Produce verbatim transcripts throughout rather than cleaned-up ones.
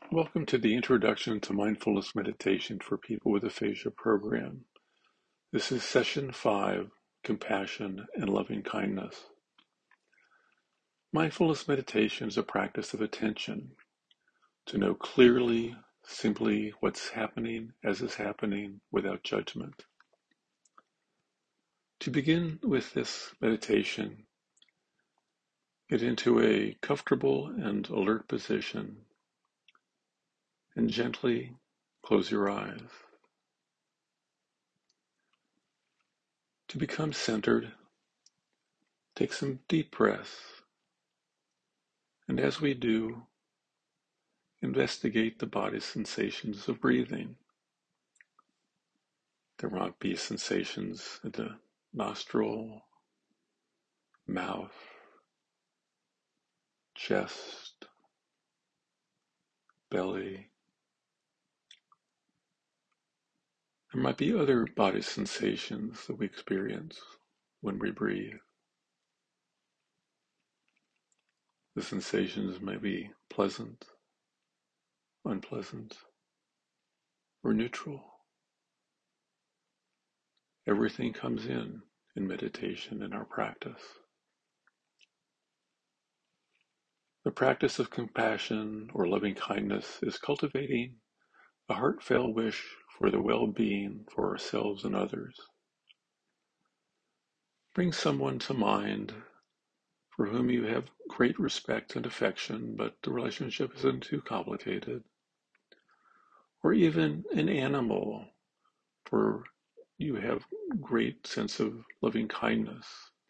Welcome to the Introduction to Mindfulness Meditation for People with Aphasia program. This is session five, Compassion and Loving Kindness. Mindfulness meditation is a practice of attention, to know clearly, simply what's happening as is happening without judgment. To begin with this meditation, get into a comfortable and alert position and gently close your eyes. To become centered, take some deep breaths, and as we do, investigate the body's sensations of breathing. There might be sensations at the nostril, mouth, chest, belly. There might be other body sensations that we experience when we breathe. The sensations may be pleasant, unpleasant, or neutral. Everything comes in in meditation in our practice. The practice of compassion or loving kindness is cultivating a heartfelt wish for the well-being for ourselves and others. Bring someone to mind for whom you have great respect and affection, but the relationship isn't too complicated. Or even an animal for you have great sense of loving kindness.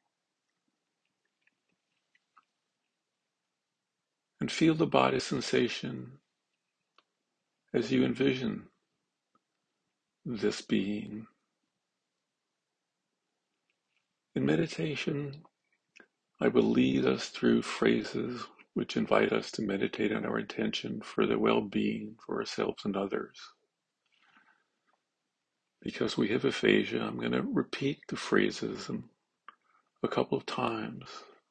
And feel the body sensation as you envision this being. In meditation, I will lead us through phrases which invite us to meditate on our intention for the well-being for ourselves and others. Because we have aphasia, I'm going to repeat the phrases a couple of times.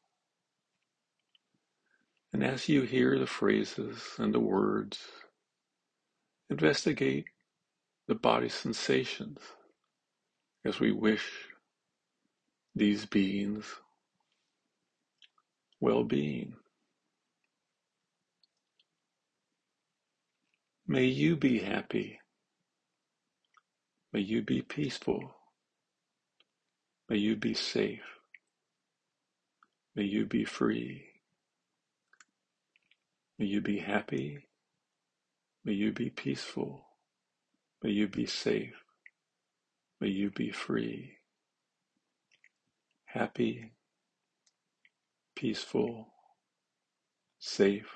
And as you hear the phrases and the words, investigate the body sensations as we wish these beings well-being. May you be happy. May you be peaceful. May you be safe. May you be free. May you be happy. May you be peaceful. May you be safe. May you be free. Happy, peaceful, safe,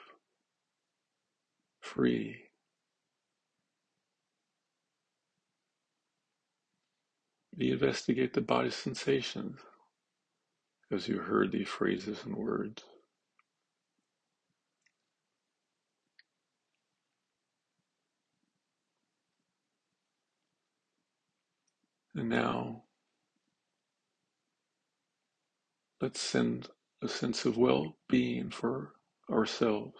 free. We investigate the body's sensations as you heard these phrases and words. And now, let's send a sense of well-being for ourselves.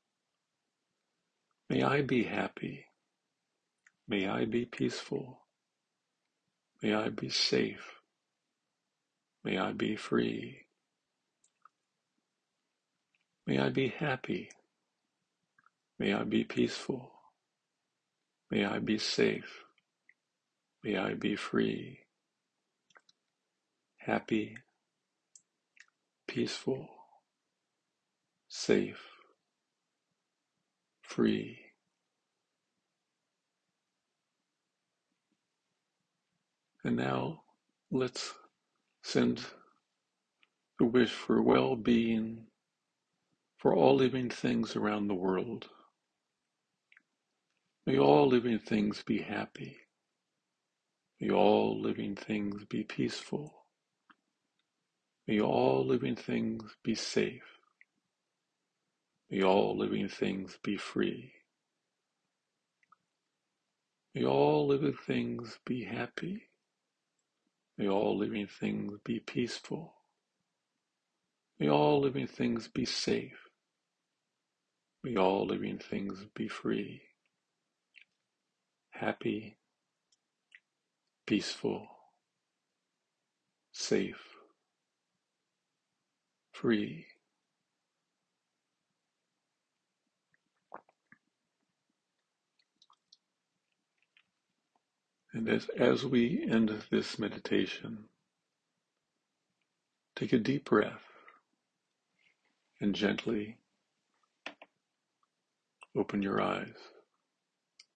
May I be happy. May I be peaceful. May I be safe. May I be free. May I be happy. May I be peaceful. May I be safe. May I be free. Happy, peaceful, safe, free. And now let's send the wish for well-being for all living things around the world. May all living things be happy. May all living things be peaceful. May all living things be safe. May all living things be free. May all living things be happy. May all living things be peaceful. May all living things be safe. May all living things be free, happy, peaceful, safe, free. And as, as we end this meditation, take a deep breath and gently open your eyes.